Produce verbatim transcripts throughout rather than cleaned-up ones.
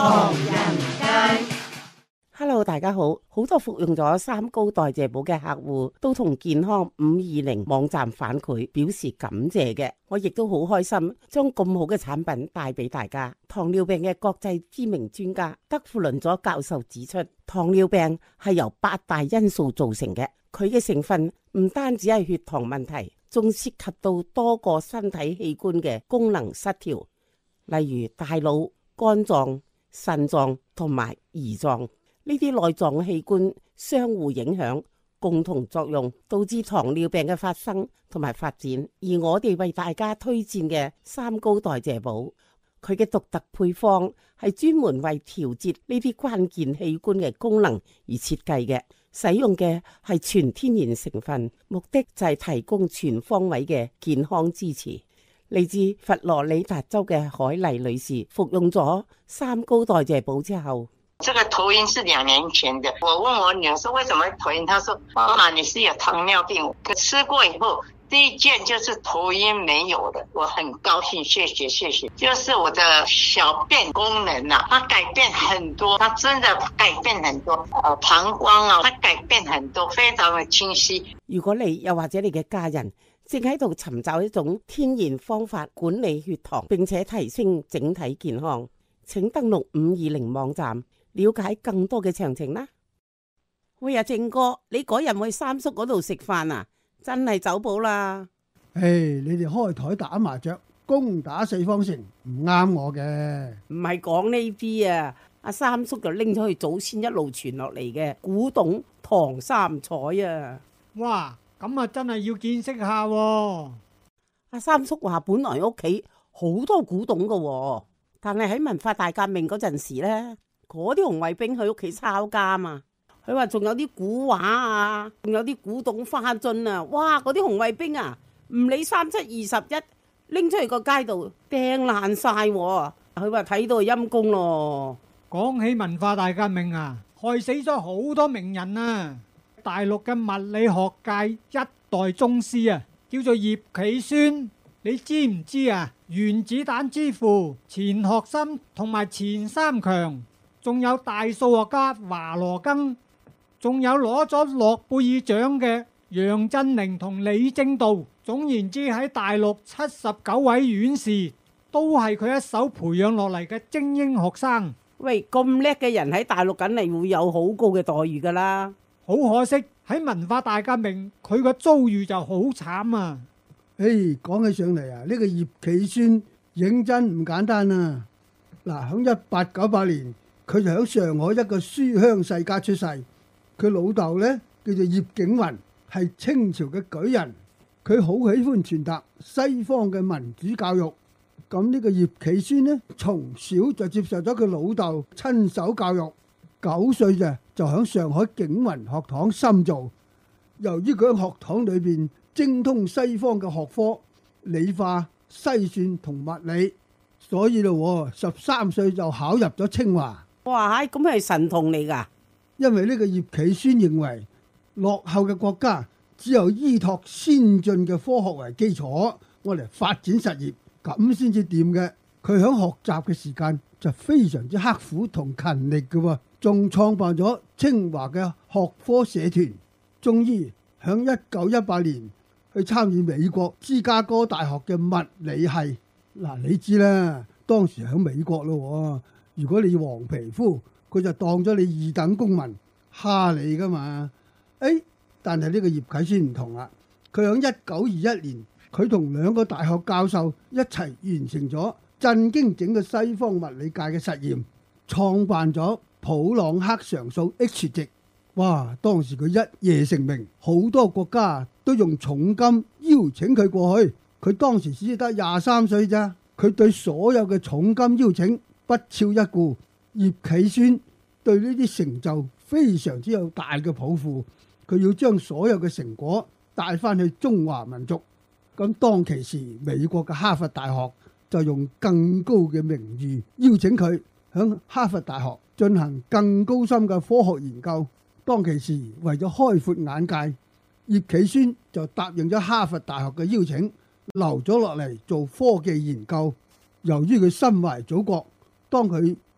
唐人街。 Hello， 大家好！好多服用咗三高代謝寶嘅客戶都同健康五二零網站反饋表示感謝嘅，我亦都好開心，將咁好嘅產品帶俾大家。糖尿病嘅國際知名專家德富倫佐教授指出，糖尿病係由八大因素造成嘅，佢嘅成分唔單止係血糖問題，仲涉及到多個身體器官嘅功能失調，例如大腦、肝臟、腎臟同埋胰臟。呢啲內臟器官相互影響，共同作用，導致糖尿病嘅發生同埋發展。而我哋為大家推薦嘅三高代謝寶，佢嘅獨特配方係專門為調節呢啲關鍵器官嘅功能而設計嘅，使用嘅係全天然成分，目的就係提供全方位嘅健康支持。嚟自佛羅里達州嘅海麗女士服用咗三高代謝寶之後， 這個頭暈是兩年前的，我問我女兒說為什麼頭暈，她說媽媽你是有糖尿病，可吃過以後第一件就是頭暈沒有的，我很高興，謝謝謝謝。就是我的小便功能啊，它改變很多，它真的改變很多，呃膀胱啊，它改變很多，非常的清晰。 如果你又或者你嘅家人正喺度尋找一種天然方法管理血糖，並且提升整體健康，請登錄五二零網站了解更多嘅詳情啦。喂啊，正哥，你嗰日去三叔嗰度食飯啊？真係走寶啦！ 唉，hey, 你哋開台打麻雀，攻打四方城，唔啱我嘅。 唔係講呢啲啊，阿三叔就拎咗去祖先一路傳落嚟嘅古董唐三彩啊！ 哇，咁啊真係要見識下喎。 阿三叔話本來屋企好多古董噶喎，但係喺文化大革命嗰陣時咧，嗰啲紅衛兵去屋企抄家啊！佢話仲有啲古畫啊，仲有啲古董花樽啊！哇，嗰啲紅衛兵啊，唔理三七二十一，拎出去個街度掟爛晒。佢話睇到陰公咯。 講起文化大革命啊，害死咗好多名人啊！大陸嘅物理學界一代宗師啊，叫做葉企孫，你知唔知啊？原子彈之父錢學森同埋錢三強，仲有大數學家華羅庚，仲有攞咗諾貝爾獎嘅楊振寧同李政道。總言之，喺大陸七十九位院士都係佢一手培養落嚟嘅精英學生。 喂，咁叻嘅人喺大陸梗係會有好高嘅待遇噶啦。 好可惜喺文化大革命，佢個遭遇就好慘啊！ 誒，講起上嚟啊，呢個葉企孫認真唔簡單啊！嗱，喺一八九八年，佢就喺上海一個書香世家出世。佢老豆呢叫做葉景雲，係清朝嘅舉人。佢好喜歡傳達西方嘅民主教育。咁呢個葉企孫呢，從小就接受咗佢老豆親手教育。九歲啫就喺上海景雲學堂深造。由於佢喺學堂裏邊精通西方嘅學科、理化、西算同物理，所以咯，十三歲就考入咗清華。 哇，咁係神童嚟噶！ 因為呢個葉企孫認為，落後嘅國家只有依託先進嘅科學為基礎，我嚟發展實業，咁先至掂嘅。佢喺學習嘅時間就非常之刻苦同勤力嘅，仲創辦咗清華嘅學科社團。終於喺一九一八年去參與美國芝加哥大學嘅物理系。嗱，你知啦，當時喺美國咯，如果你黃皮膚，佢就當咗你二等公民，蝦你噶嘛。誒，但係呢個葉企孫唔同啦，佢喺一九二一年，佢同兩個大學教授一齊完成咗震驚整個西方物理界嘅實驗，創辦咗普朗克常數 H 值。哇！當時佢一夜成名，好多國家都用重金邀請佢過去。佢當時只得廿三歲咋，佢對所有嘅重金邀請不屑一顧。葉企孫對呢啲成就非常之有大嘅抱負，佢要將所有嘅成果帶翻去中華民族。咁當其時，美國嘅哈佛大學就用更高嘅名譽邀請佢響哈佛大學進行更高深嘅科學研究。當其時，為咗開闊眼界，葉企孫就答應咗哈佛大學嘅邀請，留咗落嚟做科技研究。由於佢心懷祖國，當佢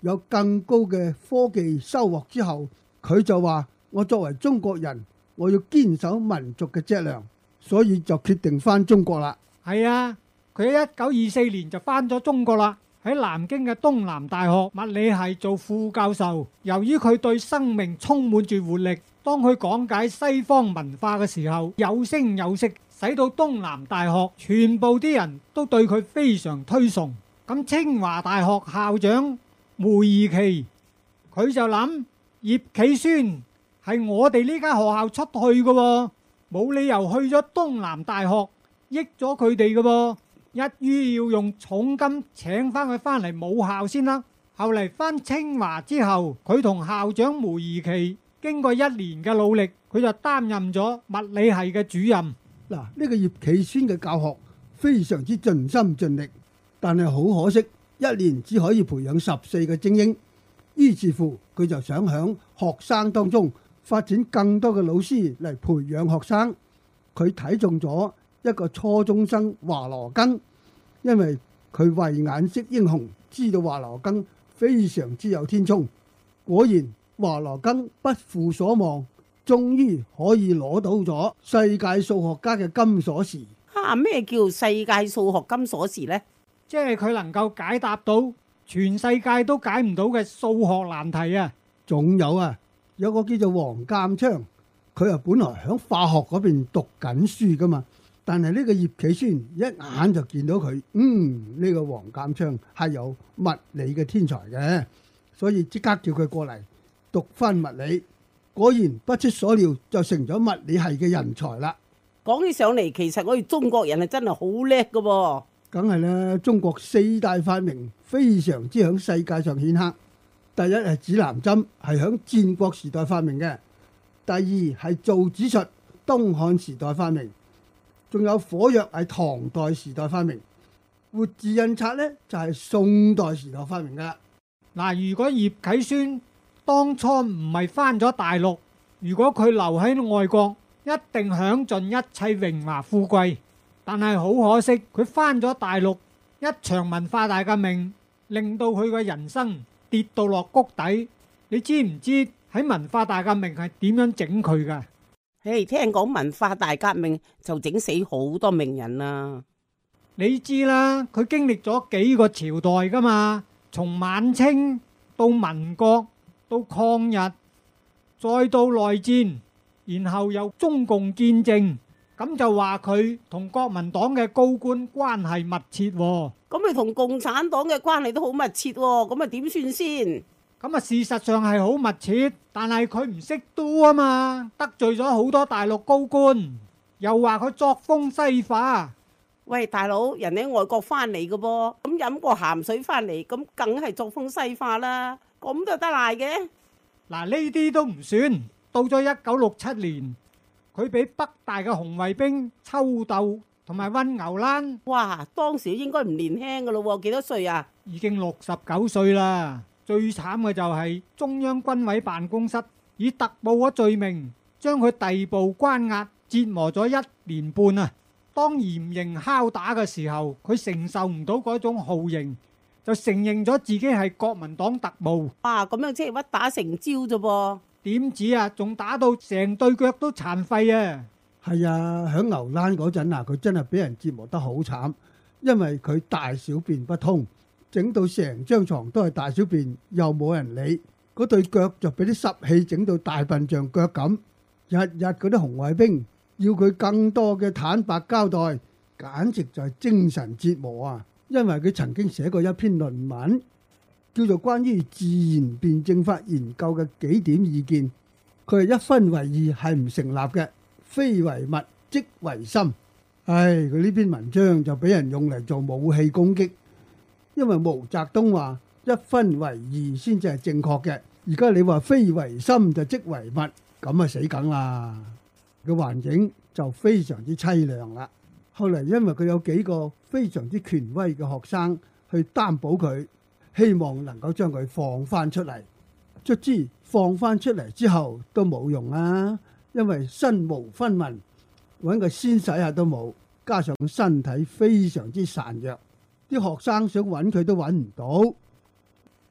有更高嘅科技收穫之後，佢就話：我作為中國人，我要堅守民族嘅脊梁，所以就決定返中國啦。 係啊，佢喺一九二四年就返咗中國啦，喺南京嘅東南大學物理系做副教授。由於佢對生命充滿住活力，當佢講解西方文化嘅時候，有聲有色，使到東南大學全部啲人都對佢非常推崇。咁清華大學校長梅貽琦，佢就諗葉企孫係我哋呢間學校出去嘅喎，冇理由去咗東南大學益咗佢哋嘅噃，一於要用重金請翻佢翻嚟母校先啦。後嚟翻清華之後，佢同校長梅貽琦經過一年嘅努力，佢就擔任咗物理系嘅主任。 嗱，呢個葉企孫嘅教學非常之盡心盡力，但係好可惜，一年只可以培養十四個精英。於是乎，佢就想響學生當中發展更多嘅老師嚟培養學生。佢睇中咗一個初中生華羅庚，因為佢慧眼識英雄，知道華羅庚非常之有天聰。果然華羅庚不負所望，終於可以攞到咗世界數學家嘅金鎖匙。 啊，咩叫世界數學金鎖匙呢？ 即係佢能夠解答到全世界都解唔到嘅數學難題啊！ 仲有啊，有個叫做黃鑑昌，佢啊本來喺化學嗰邊讀緊書噶嘛，但係呢個葉企孫一眼就見到佢，嗯，呢個黃鑑昌係有物理嘅天才嘅，所以即刻叫佢過嚟讀翻物理。果然不出所料，就成咗物理系嘅人才啦。 講起上嚟，其實我哋中國人係真係好叻噶噃。 梗係啦，中國四大發明非常之響世界上顯赫。第一係指南針，係響戰國時代發明嘅；第二係造紙術，東漢時代發明；仲有火藥係唐代時代發明；活字印刷呢，就係宋代時代發明噶。 嗱，如果葉企孫當初唔係返咗大陸，如果佢留喺外國，一定享盡一切榮華富貴。但係好可惜，佢返咗大陸，一場文化大革命令到佢嘅人生跌到落谷底。你知唔知喺文化大革命係點樣整佢㗎？ 誒，聽講文化大革命就整死好多名人啦。 你知啦，佢經歷咗幾個朝代㗎嘛，從晚清到民國到抗日，再到內戰，然後又中共建政。咁就話佢同國民黨嘅高官關係密切喎。 咁佢同共產黨嘅關係都好密切喎。咁啊點算先？ 咁啊事實上係好密切，但係佢唔識都啊嘛，得罪咗好多大陸高官，又話佢作風西化。 喂，大佬，人哋喺外國翻嚟嘅噃，咁飲過鹹水翻嚟，咁梗係作風西化啦。咁就得賴嘅？ 嗱，呢啲都唔算。到咗一九六七年，佢俾北大嘅紅衛兵抽鬥同埋溫牛欄。 哇！當時應該唔年輕噶咯，幾多歲啊？ 已經六十九歲啦。最慘嘅就係中央軍委辦公室以特務嘅罪名將佢逮捕關押，折磨咗一年半啊！當嚴刑拷打嘅時候，佢承受唔到嗰種酷刑，就承認咗自己係國民黨特務。 哇！咁樣即係屈打成招啫噃。 點止啊，仲打到成對腳都殘廢啊！ 係啊，響牛欄嗰陣啊，佢真係俾人折磨得好慘，因為佢大小便不通，整到成張床都係大小便，又冇人理。嗰對腳就俾啲濕氣整到大笨象腳咁。日日嗰啲紅衛兵要佢更多嘅坦白交代，簡直就係精神折磨啊！因為佢曾經寫過一篇論文，叫做關於自然辯證法研究嘅幾點意見，佢係一分為二係唔成立嘅，非為物即為心。唉，佢呢篇文章就俾人用嚟做武器攻擊，因為毛澤東話一分為二先至係正確嘅，而家你話非為心就即為物，咁啊死梗啦！個環境就非常之淒涼啦。後嚟因為佢有幾個非常之權威嘅學生去擔保佢，希望能夠將佢放翻出嚟。卒之放翻出嚟之後都冇用啊，因為身無分文，揾個先洗下都冇，加上身體非常之孱弱，啲學生想揾佢都揾唔到。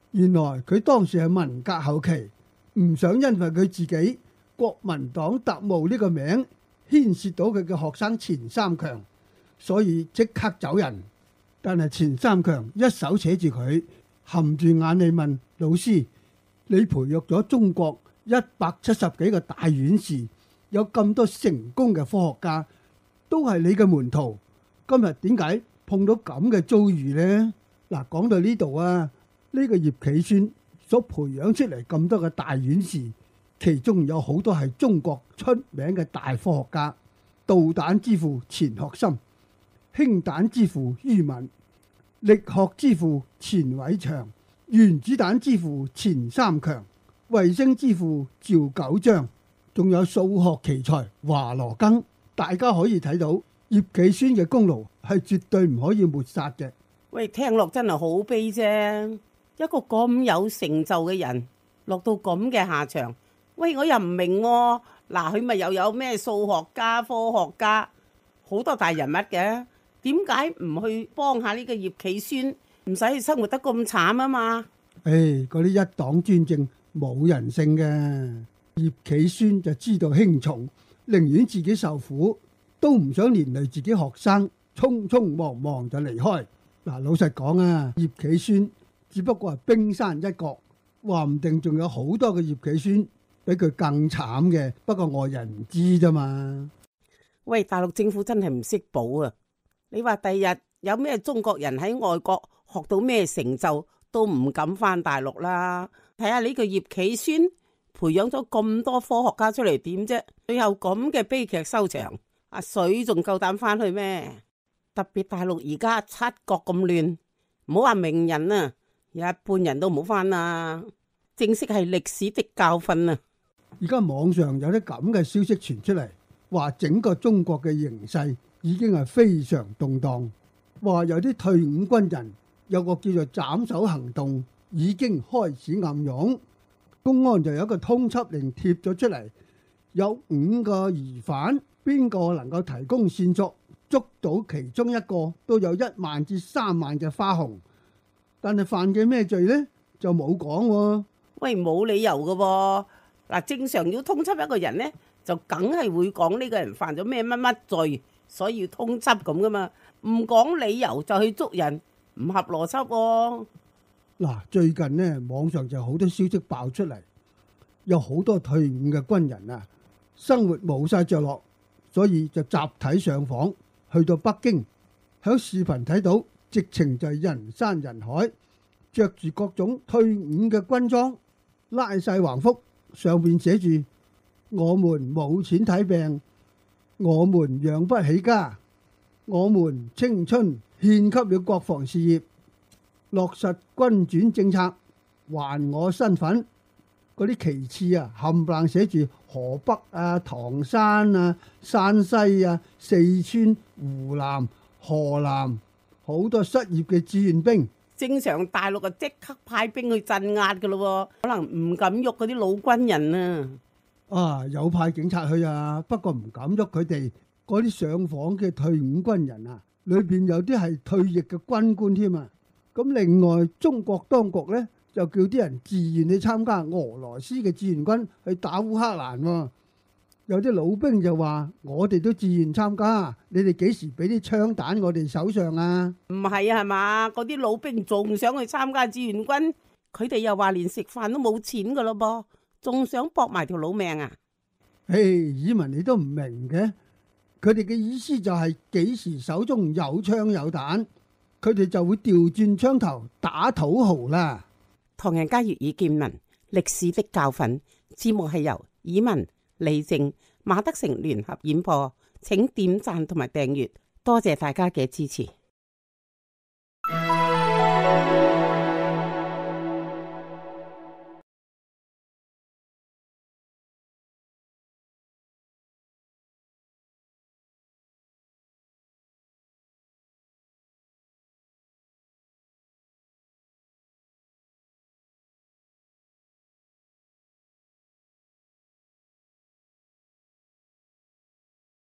原來佢當時係文革後期，唔想因為佢自己國民黨特務呢個名牽涉到佢嘅學生錢三強，所以即刻走人。但係錢三強一手扯住佢，含住眼嚟問老師：你培育咗中國一百七十幾個大院士，有咁多成功嘅科學家，都係你嘅門徒，今日點解碰到咁嘅遭遇呢？嗱，講到呢度啊，呢個葉企孫所培養出嚟咁多嘅大院士，其中有好多係中國出名嘅大科學家，導彈之父錢學森，氫彈之父于敏，力學之父錢偉長，原子彈之父錢三強，衛星之父趙九章，仲有數學奇才華羅庚。大家可以睇到葉企孫嘅功勞係絕對唔可以抹殺嘅。 喂，聽落真係好悲啫！一個咁有成就嘅人落到咁嘅下場，喂，我又唔明喎。嗱，佢咪又有咩數學家、科學家，好多大人物嘅，點解唔去幫下呢個葉企孫，唔使生活得咁慘啊嘛？ 誒，嗰啲一黨專政冇人性嘅，葉企孫就知道輕重，寧願自己受苦，都唔想連累自己學生，匆匆忙忙就離開。嗱，老實講啊，葉企孫只不過係冰山一角，話唔定仲有好多嘅葉企孫比佢更慘嘅，不過外人唔知啫嘛。 喂，大陸政府真係唔識保啊！你話第日有咩中國人喺外國學到咩成就，都唔敢返大陸啦。睇下呢個葉企孫培養咗咁多科學家出嚟點啫？最後咁嘅悲劇收場，阿水仲夠膽返去咩？特別大陸而家七國咁亂，唔好話名人啊，一般人都唔好返啦。正式係歷史的教訓啊！ 而家網上有啲咁嘅消息傳出嚟，話整個中國嘅形勢已經係非常動盪，話有啲退伍軍人有個叫做斬首行動已經開始暗湧，公安就有一個通緝令貼咗出嚟，有五個疑犯，邊個能夠提供線索，捉到其中一個都有一萬至三萬嘅花紅，但係犯嘅咩罪呢？就冇講喎。 喂，冇理由㗎喎。嗱，正常要通緝一個人呢，就梗係會講呢個人犯咗咩乜乜罪，所以要通緝咁噶嘛。唔講理由就去捉人，唔合邏輯喎。 嗱，最近呢，網上就好多消息爆出嚟，有好多退伍嘅軍人啊，生活冇晒着落，所以就集體上訪。去到北京，喺視頻睇到，直情就係人山人海，着住各種退伍嘅軍裝，拉晒橫幅，上面寫住：我們冇錢睇病，我們養不起家，我們青春獻給了國防事業，落實軍轉政策，還我身份。嗰啲旗幟啊，冚唪唥寫住河北啊、唐山啊、山西啊、四川、湖南、河南，好多失業嘅志願兵。 正常大陸啊，即刻派兵去鎮壓噶咯，可能唔敢喐嗰啲老軍人啊。 啊，有派警察去啊，不過唔敢喐佢哋。嗰啲上訪嘅退伍軍人啊，裏邊有啲係退役嘅軍官添啊。咁另外，中國當局呢，就叫啲人自願去參加俄羅斯嘅志願軍去打烏克蘭喎。有啲老兵就話：我哋都自願參加，你哋幾時俾啲槍彈我哋手上啊？ 唔係啊，係嘛？嗰啲老兵仲想去參加志願軍，佢哋又話連食飯都冇錢噶咯噃，仲想搏埋條老命啊？ 誒，以文你都唔明嘅，佢哋嘅意思就係幾時手中有槍有彈，佢哋就會調轉槍頭打土豪啦。 唐人街粵語見聞，歷史的教訓。節目係由以文、李靜、馬德成聯合演播，請點讚同埋訂閱，多謝大家嘅支持。